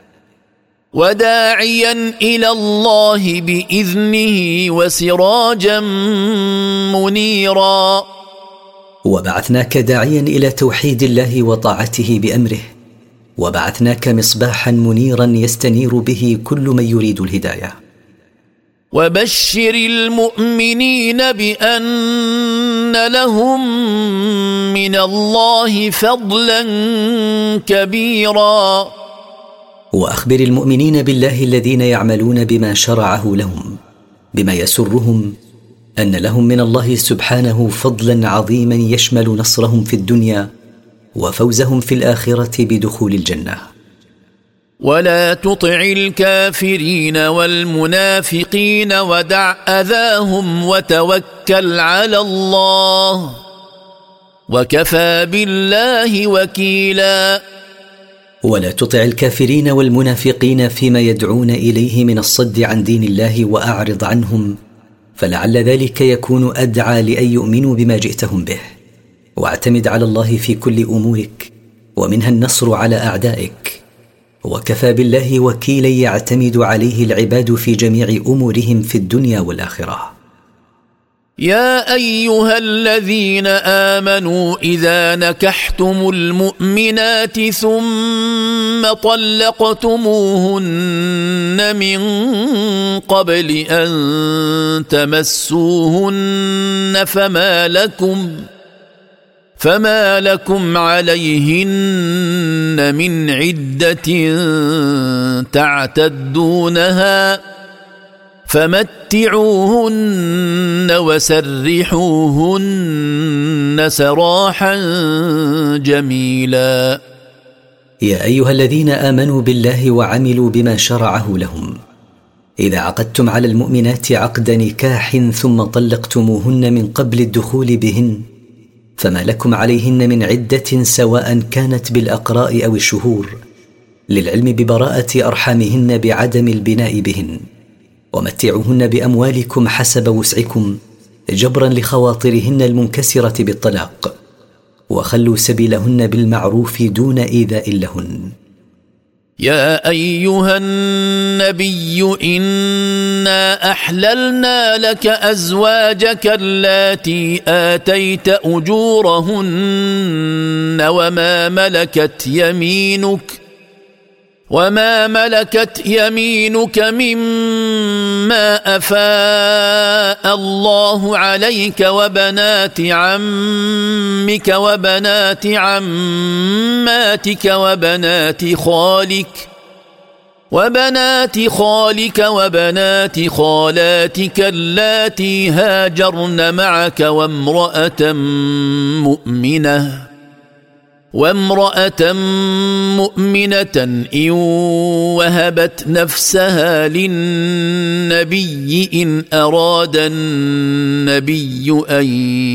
وداعيا إلى الله بإذنه وسراجا منيرا. وبعثناك داعيا إلى توحيد الله وطاعته بأمره، وبعثناك مصباحا منيرا يستنير به كل من يريد الهداية. وبشر المؤمنين بأن لهم من الله فضلا كبيرا. وأخبر المؤمنين بالله الذين يعملون بما شرعه لهم بما يسرهم أن لهم من الله سبحانه فضلا عظيما يشمل نصرهم في الدنيا وفوزهم في الآخرة بدخول الجنة. ولا تطع الكافرين والمنافقين ودع أذاهم وتوكل على الله وكفى بالله وكيلا. ولا تطع الكافرين والمنافقين فيما يدعون إليه من الصد عن دين الله وأعرض عنهم، فلعل ذلك يكون أدعى لأن يؤمنوا بما جئتهم به. واعتمد على الله في كل أمورك، ومنها النصر على أعدائك، وكفى بالله وكيلا يعتمد عليه العباد في جميع أمورهم في الدنيا والآخرة. يا أيها الذين آمنوا إذا نكحتم المؤمنات ثم طلقتموهن من قبل أن تمسوهن فما لكم عليهن من عدة تعتدونها فمتعوهن وسرحوهن سراحا جميلا. يا أيها الذين آمنوا بالله وعملوا بما شرعه لهم، إذا عقدتم على المؤمنات عقد نكاح ثم طلقتموهن من قبل الدخول بهن فما لكم عليهن من عدة سواء كانت بالأقراء أو الشهور، للعلم ببراءة أرحامهن بعدم البناء بهن، ومتعوهن بأموالكم حسب وسعكم جبرا لخواطرهن المنكسرة بالطلاق، وخلوا سبيلهن بالمعروف دون إيذاء لهن. يا أيها النبي إنا أحللنا لك أزواجك اللاتي آتيت أجورهن وما ملكت يمينك مما أفاء الله عليك وبنات عمك وبنات عماتك وبنات خالك وبنات خالاتك اللاتي هاجرن معك وامرأة مؤمنة إن وهبت نفسها للنبي إن أراد النبي أن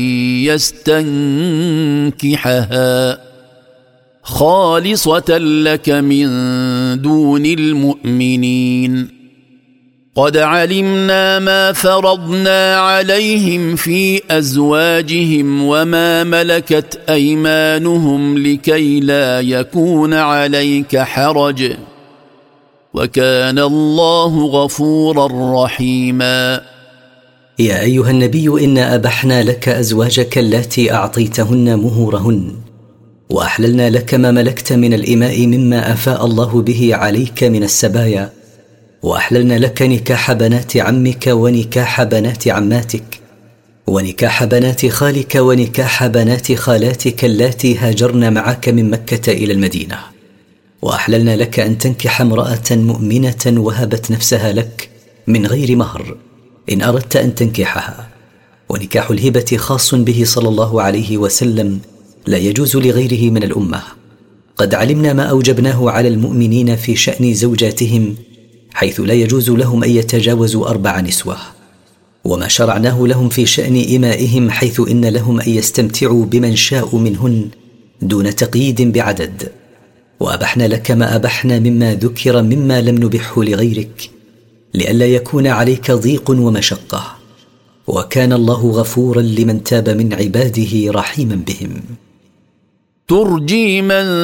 يستنكحها خالصة لك من دون المؤمنين قد علمنا ما فرضنا عليهم في أزواجهم وما ملكت أيمانهم لكي لا يكون عليك حرج وكان الله غفورا رحيما. يا أيها النبي إنا أبحنا لك أزواجك اللاتي أعطيتهن مهورهن وأحللنا لك ما ملكت من الإماء مما أفاء الله به عليك من السبايا وأحللنا لك نكاح بنات عمك ونكاح بنات عماتك ونكاح بنات خالك ونكاح بنات خالاتك اللاتي هاجرن معك من مكة إلى المدينة وأحللنا لك أن تنكح امرأة مؤمنة وهبت نفسها لك من غير مهر إن أردت أن تنكحها ونكاح الهبة خاص به صلى الله عليه وسلم لا يجوز لغيره من الأمة قد علمنا ما أوجبناه على المؤمنين في شأن زوجاتهم حيث لا يجوز لهم أن يتجاوزوا 4 نسوة وما شرعناه لهم في شأن إمائهم حيث إن لهم أن يستمتعوا بمن شاءوا منهن دون تقييد بعدد وأبحنا لك ما أبحنا مما ذكر مما لم نبحه لغيرك لئلا يكون عليك ضيق ومشقة وكان الله غفورا لمن تاب من عباده رحيما بهم. ترجي من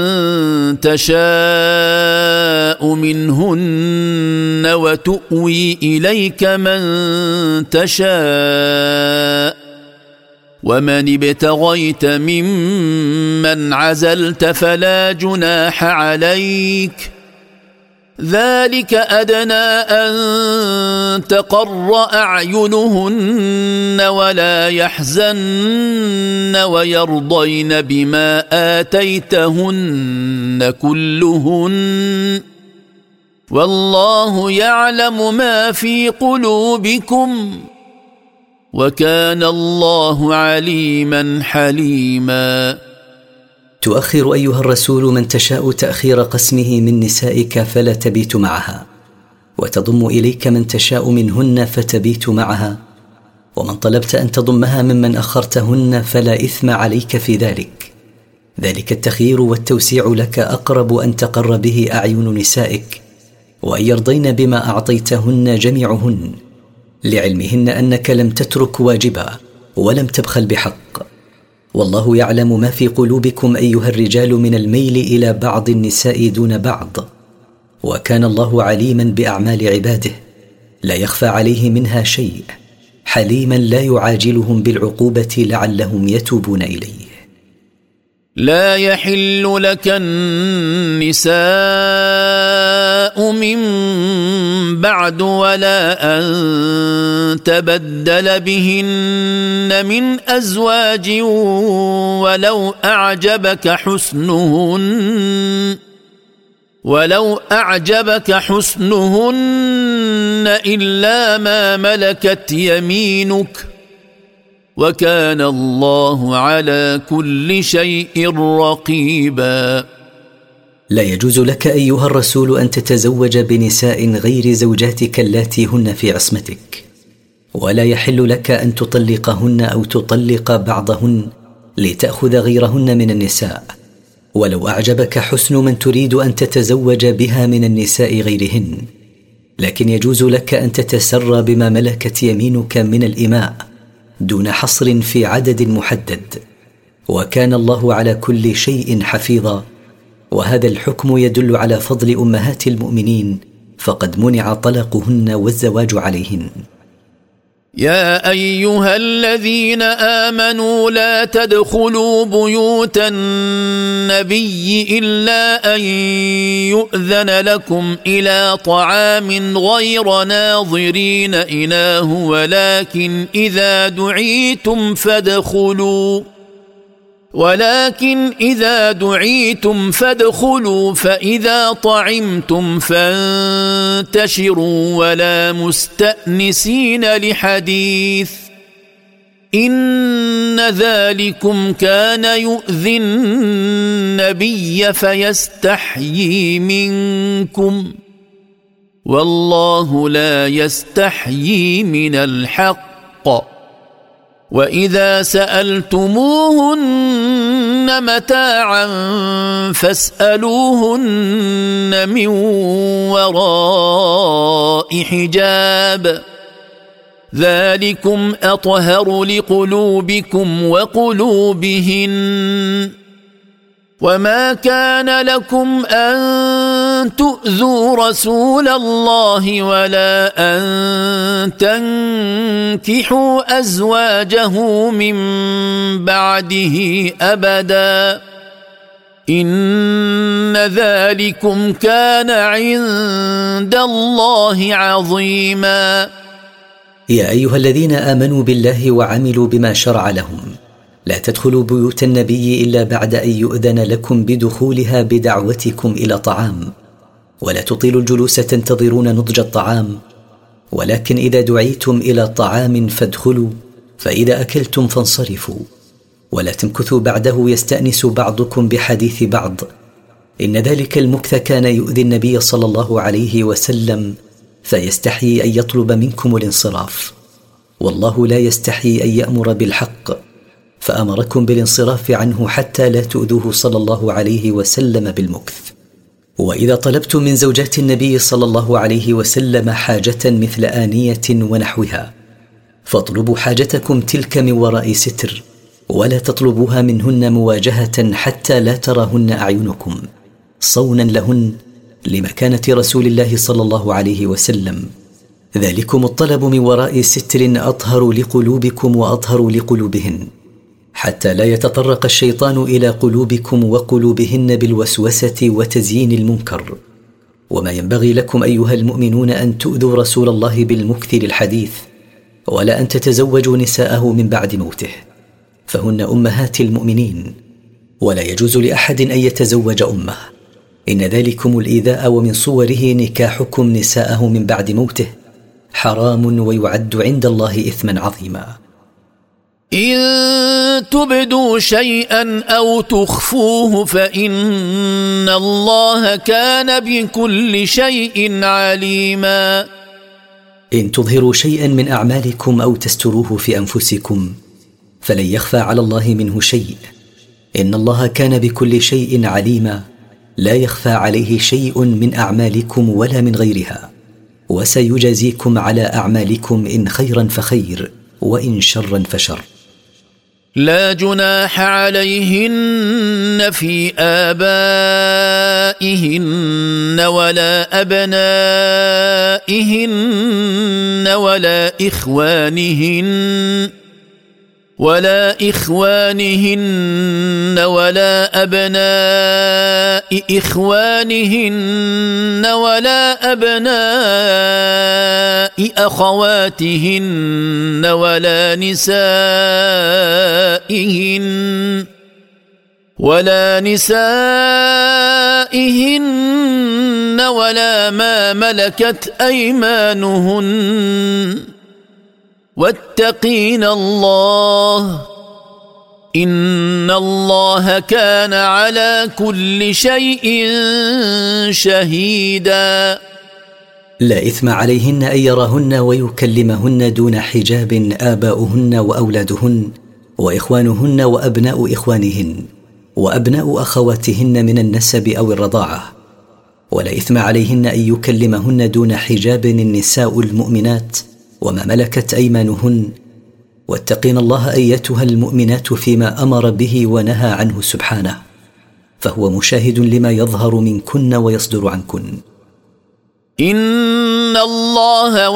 تشاء منهن وتؤوي إليك من تشاء ومن ابتغيت ممن عزلت فلا جناح عليك ذلك أدنى أن تقر أعينهن ولا يحزن ويرضين بما آتيتهن كلهن والله يعلم ما في قلوبكم وكان الله عليما حليما. تؤخر أيها الرسول من تشاء تأخير قسمه من نسائك فلا تبيت معها وتضم إليك من تشاء منهن فتبيت معها ومن طلبت أن تضمها ممن أخرتهن فلا إثم عليك في ذلك التخيير والتوسيع لك أقرب أن تقر به أعين نسائك وأن يرضين بما أعطيتهن جميعهن لعلمهن أنك لم تترك واجبا ولم تبخل بحق والله يعلم ما في قلوبكم أيها الرجال من الميل إلى بعض النساء دون بعض وكان الله عليما بأعمال عباده لا يخفى عليه منها شيء حليما لا يعاجلهم بالعقوبة لعلهم يتوبون إليه. لا يحل لك النساء من بعد ولا أن تبدل بهن من أزواج ولو أعجبك حسنهن إلا ما ملكت يمينك وكان الله على كل شيء رقيبا. لا يجوز لك أيها الرسول أن تتزوج بنساء غير زوجاتك اللاتي هن في عصمتك ولا يحل لك أن تطلقهن أو تطلق بعضهن لتأخذ غيرهن من النساء ولو أعجبك حسن من تريد أن تتزوج بها من النساء غيرهن لكن يجوز لك أن تتسرى بما ملكت يمينك من الإماء دون حصر في عدد محدد وكان الله على كل شيء حفيظا وهذا الحكم يدل على فضل أمهات المؤمنين فقد منع طلاقهن والزواج عليهن. يا أيها الذين آمنوا لا تدخلوا بيوت النبي إلا أن يؤذن لكم إلى طعام غير ناظرين إناه ولكن إذا دعيتم فادخلوا فإذا طعمتم فانتشروا ولا مستأنسين لحديث إن ذلكم كان يؤذي النبي فيستحيي منكم والله لا يستحيي من الحق وإذا سألتموهن متاعا فاسألوهن من وراء حجاب ذلكم أطهر لقلوبكم وقلوبهن وما كان لكم أن تؤذوا رسول الله ولا أن تنكحوا أزواجه من بعده أبدا إن ذلكم كان عند الله عظيما. يا أيها الذين آمنوا بالله وعملوا بما شرع لهم لا تدخلوا بيوت النبي إلا بعد أن يؤذن لكم بدخولها بدعوتكم إلى طعام ولا تطيلوا الجلوس تنتظرون نضج الطعام ولكن إذا دعيتم إلى طعام فادخلوا فإذا أكلتم فانصرفوا ولا تمكثوا بعده يستأنس بعضكم بحديث بعض إن ذلك المكث كان يؤذي النبي صلى الله عليه وسلم فيستحيي أن يطلب منكم الانصراف والله لا يستحيي أن يأمر بالحق فأمركم بالانصراف عنه حتى لا تؤذوه صلى الله عليه وسلم بالمكث. وإذا طلبتم من زوجات النبي صلى الله عليه وسلم حاجة مثل آنية ونحوها فاطلبوا حاجتكم تلك من وراء ستر ولا تطلبوها منهن مواجهة حتى لا تراهن أعينكم صونا لهن لمكانة رسول الله صلى الله عليه وسلم ذلكم الطلب من وراء ستر أطهر لقلوبكم وأطهر لقلوبهن حتى لا يتطرق الشيطان إلى قلوبكم وقلوبهن بالوسوسة وتزيين المنكر. وما ينبغي لكم أيها المؤمنون أن تؤذوا رسول الله بالمكث للحديث ولا أن تتزوجوا نساءه من بعد موته فهن أمهات المؤمنين ولا يجوز لأحد أن يتزوج أمه إن ذلكم الإيذاء ومن صوره نكاحكم نساءه من بعد موته حرام ويعد عند الله إثما عظيما. إن تبدوا شيئا أو تخفوه فإن الله كان بكل شيء عليما. إن تظهروا شيئا من أعمالكم أو تستروه في أنفسكم فلن يخفى على الله منه شيء إن الله كان بكل شيء عليما لا يخفى عليه شيء من أعمالكم ولا من غيرها وسيجازيكم على أعمالكم إن خيرا فخير وإن شرا فشر. لا جناح عليهن في آبائهن ولا أبنائهن ولا إخوانهن ولا أبناء إخوانهن ولا أبناء أخواتهن ولا نسائهن ولا ما ملكت أيمانهن واتقين الله إن الله كان على كل شيء شهيدا. لا إثم عليهن أن يراهن ويكلمهن دون حجاب آباؤهن وأولادهن وإخوانهن وأبناء إخوانهن وأبناء أخواتهن من النسب أو الرضاعة ولا إثم عليهن أن يكلمهن دون حجاب النساء المؤمنات وما ملكت أيمانهن واتقين الله أيتها المؤمنات فيما أمر به ونهى عنه سبحانه فهو مشاهد لما يظهر منكن ويصدر عنكن. إن الله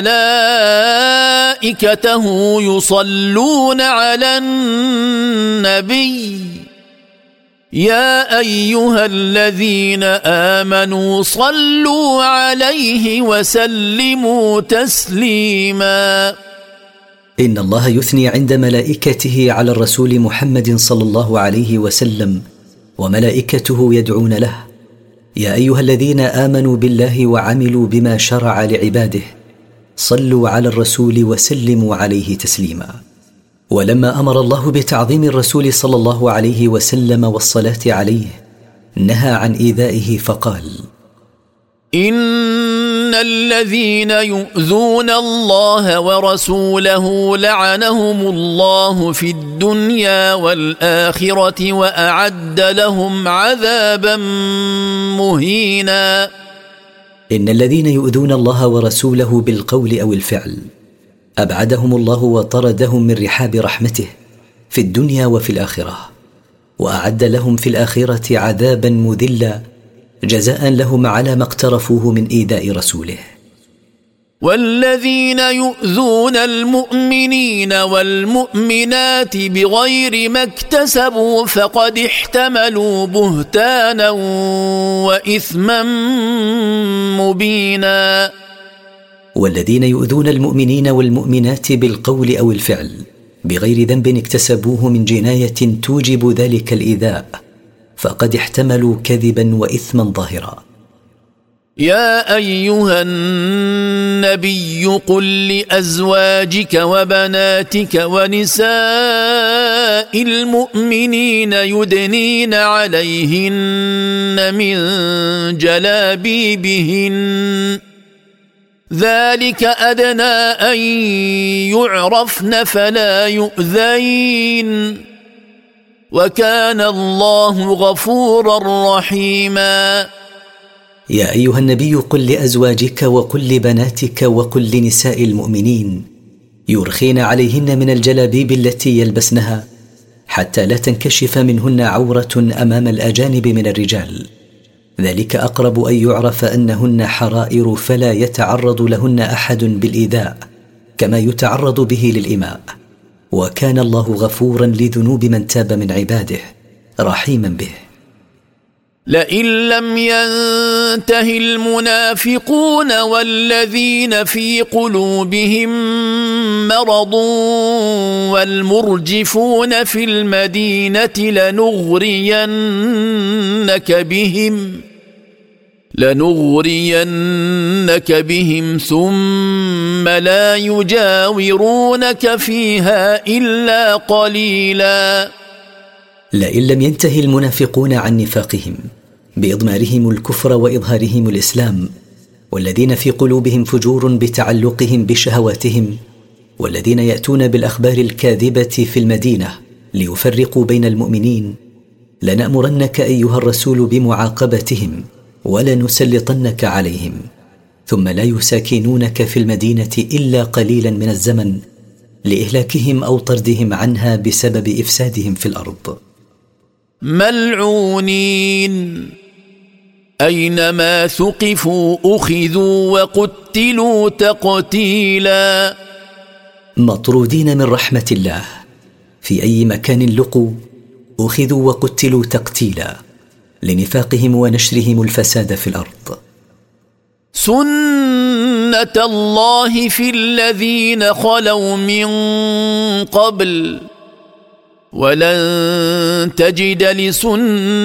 وملائكته يصلون على النبي يا أيها الذين آمنوا صلوا عليه وسلموا تسليما. إن الله يثني عند ملائكته على الرسول محمد صلى الله عليه وسلم وملائكته يدعون له يا أيها الذين آمنوا بالله وعملوا بما شرع لعباده صلوا على الرسول وسلموا عليه تسليما. ولما امر الله بتعظيم الرسول صلى الله عليه وسلم والصلاه عليه نهى عن ايذائه فقال: إن الذين يؤذون الله ورسوله لعنهم الله في الدنيا والآخرة وأعد لهم عذابا مهينا. إن الذين يؤذون الله ورسوله بالقول أو الفعل أبعدهم الله وطردهم من رحاب رحمته في الدنيا وفي الآخرة، وأعد لهم في الآخرة عذابا مذلا جزاء لهم على ما اقترفوه من إيذاء رسوله. والذين يؤذون المؤمنين والمؤمنات بغير ما اكتسبوا فقد احتملوا بهتانا وإثما مبينا. والذين يؤذون المؤمنين والمؤمنات بالقول أو الفعل بغير ذنب اكتسبوه من جناية توجب ذلك الإيذاء فقد احتملوا كذبا وإثما ظاهرا. يا أيها النبي قل لأزواجك وبناتك ونساء المؤمنين يدنين عليهن من جلابيبهن ذلك أدنى أن يعرفن فلا يؤذين وكان الله غفورا رحيما. يا أيها النبي قل لأزواجك وقل لبناتك وقل لنساء المؤمنين يرخين عليهن من الجلابيب التي يلبسنها حتى لا تنكشف منهن عورة أمام الأجانب من الرجال، ذلك أقرب أن يعرف أنهن حرائر فلا يتعرض لهن أحد بالإيذاء كما يتعرض به للإماء، وكان الله غفورا لذنوب من تاب من عباده رحيما به. لئن لم ينته المنافقون والذين في قلوبهم مرض والمرجفون في المدينة لنغرينك بهم ثم لا يجاورونك فيها إلا قليلا. لئن لم ينته المنافقون عن نفاقهم بإضمارهم الكفر وإظهارهم الإسلام، والذين في قلوبهم فجور بتعلقهم بشهواتهم، والذين يأتون بالأخبار الكاذبة في المدينة ليفرقوا بين المؤمنين، لنأمرنك أيها الرسول بمعاقبتهم ولنسلطنك عليهم، ثم لا يساكنونك في المدينة إلا قليلا من الزمن لإهلاكهم أو طردهم عنها بسبب إفسادهم في الأرض. ملعونين أينما ثقفوا أخذوا وقتلوا تقتيلا. مطرودين من رحمة الله في أي مكان لقوا أخذوا وقتلوا تقتيلا لنفاقهم ونشرهم الفساد في الأرض. سنة الله في الذين خلوا من قبل ولن تجد لسنة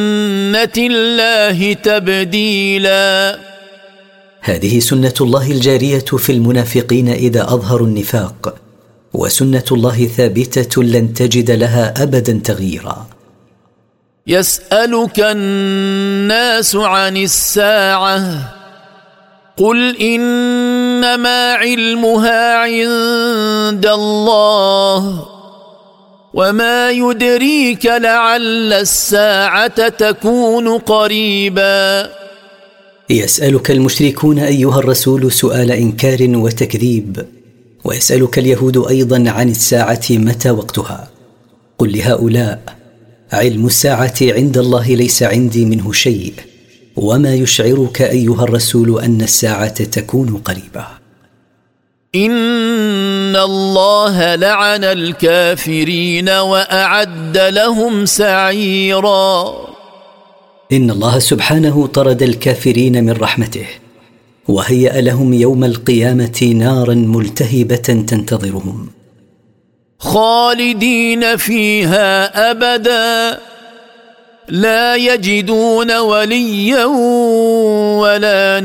الله تبديلا. هذه سنة الله الجارية في المنافقين إذا أظهروا النفاق، وسنة الله ثابتة لن تجد لها أبدا تغييرا. يسألك الناس عن الساعة قل إنما علمها عند الله وما يدريك لعل الساعة تكون قريبا. يسألك المشركون أيها الرسول سؤال إنكار وتكذيب، ويسألك اليهود أيضا عن الساعة متى وقتها. قل لهؤلاء علم الساعة عند الله ليس عندي منه شيء، وما يشعرك أيها الرسول أن الساعة تكون قريبة. إن الله لعن الكافرين وأعد لهم سعيرا. إن الله سبحانه طرد الكافرين من رحمته وهيأ لهم يوم القيامة نارا ملتهبة تنتظرهم خالدين فيها أبدا لا يجدون وليا ولا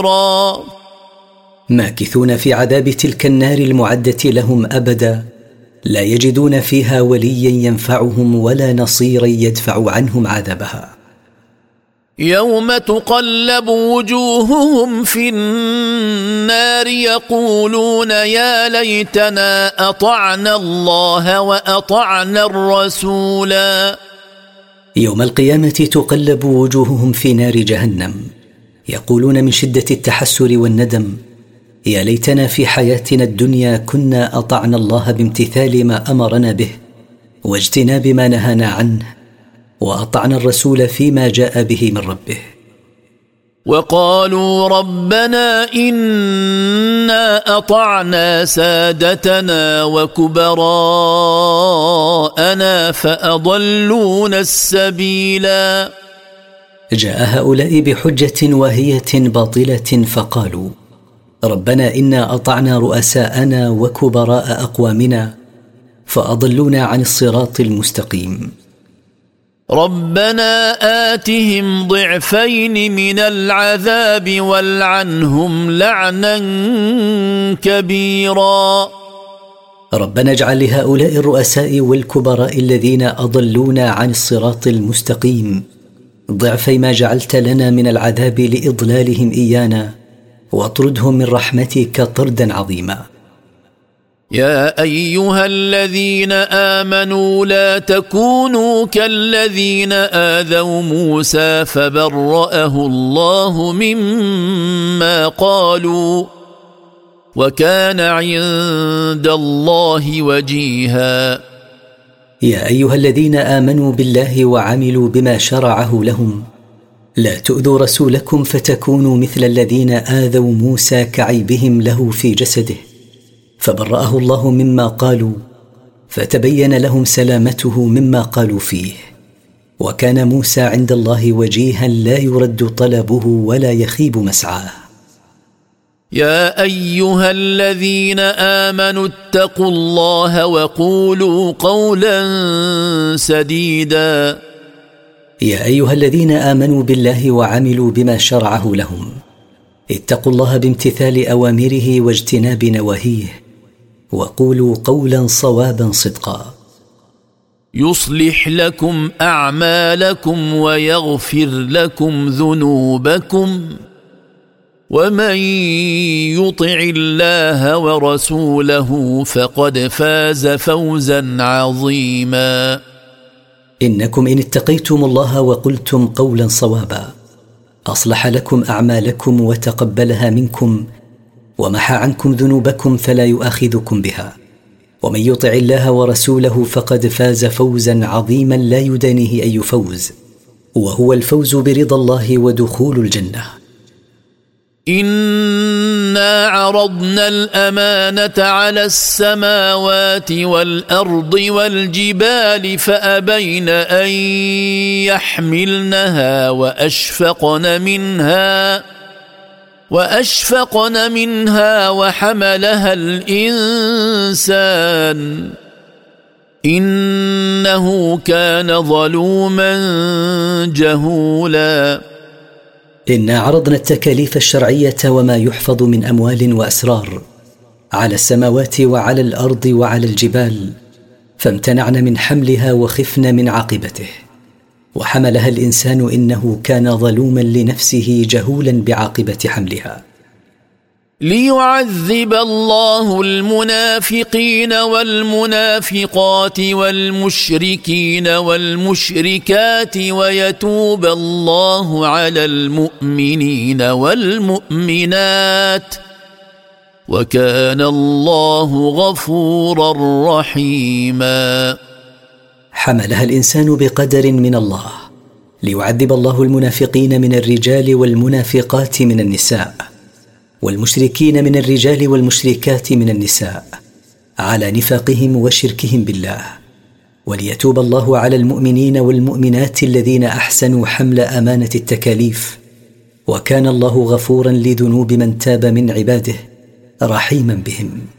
نصيرا. ماكثون في عذاب تلك النار المعدة لهم أبدا لا يجدون فيها وليا ينفعهم ولا نصيرا يدفع عنهم عذابها. يوم تقلب وجوههم في النار يقولون يا ليتنا أطعنا الله وأطعنا الرسولا. يوم القيامة تقلب وجوههم في نار جهنم، يقولون من شدة التحسر والندم يا ليتنا في حياتنا الدنيا كنا أطعنا الله بامتثال ما أمرنا به واجتناب ما نهانا عنه، وأطعنا الرسول فيما جاء به من ربه. وقالوا ربنا إنا أطعنا سادتنا وكبراءنا فأضلونا السبيلا. جاء هؤلاء بحجة واهية باطلة فقالوا ربنا إنا أطعنا رؤساءنا وكبراء أقوامنا فأضلونا عن الصراط المستقيم. ربنا آتهم ضعفين من العذاب والعنهم لعنا كبيرا. ربنا اجعل لهؤلاء الرؤساء والكبراء الذين أضلونا عن الصراط المستقيم ضعفي ما جعلت لنا من العذاب لإضلالهم إيانا، واطردهم من رحمتك طردا عظيما. يا أيها الذين آمنوا لا تكونوا كالذين آذوا موسى فبرأه الله مما قالوا وكان عند الله وجيها. يا أيها الذين آمنوا بالله وعملوا بما شرعه لهم لا تؤذوا رسولكم فتكونوا مثل الذين آذوا موسى كعيبهم له في جسده، فبرأه الله مما قالوا فتبين لهم سلامته مما قالوا فيه، وكان موسى عند الله وجيها لا يرد طلبه ولا يخيب مسعاه. يا أيها الذين آمنوا اتقوا الله وقولوا قولا سديدا. يا أيها الذين آمنوا بالله وعملوا بما شرعه لهم اتقوا الله بامتثال أوامره واجتناب نواهيه، وقولوا قولا صوابا صدقا. يصلح لكم أعمالكم ويغفر لكم ذنوبكم، ومن يطع الله ورسوله فقد فاز فوزا عظيما. إنكم إن اتقيتم الله وقلتم قولا صوابا أصلح لكم أعمالكم وتقبلها منكم ومحى عنكم ذنوبكم فلا يؤاخذكم بها، ومن يطع الله ورسوله فقد فاز فوزا عظيما لا يدانيه أي فوز، وهو الفوز برضا الله ودخول الجنة. إنا عرضنا الأمانة على السماوات والأرض والجبال فأبين أن يحملنها وأشفقن منها وحملها الإنسان إنه كان ظلوما جهولا. إنا عرضنا التكاليف الشرعية وما يحفظ من أموال وأسرار على السماوات وعلى الأرض وعلى الجبال، فامتنعن من حملها وخفن من عاقبته، وحملها الإنسان إنه كان ظلوما لنفسه جهولا بعاقبة حملها. ليعذب الله المنافقين والمنافقات والمشركين والمشركات ويتوب الله على المؤمنين والمؤمنات وكان الله غفورا رحيما. حملها الإنسان بقدر من الله ليعذب الله المنافقين من الرجال والمنافقات من النساء والمشركين من الرجال والمشركات من النساء على نفاقهم وشركهم بالله، وليتوب الله على المؤمنين والمؤمنات الذين أحسنوا حمل أمانة التكاليف، وكان الله غفورا لذنوب من تاب من عباده رحيما بهم.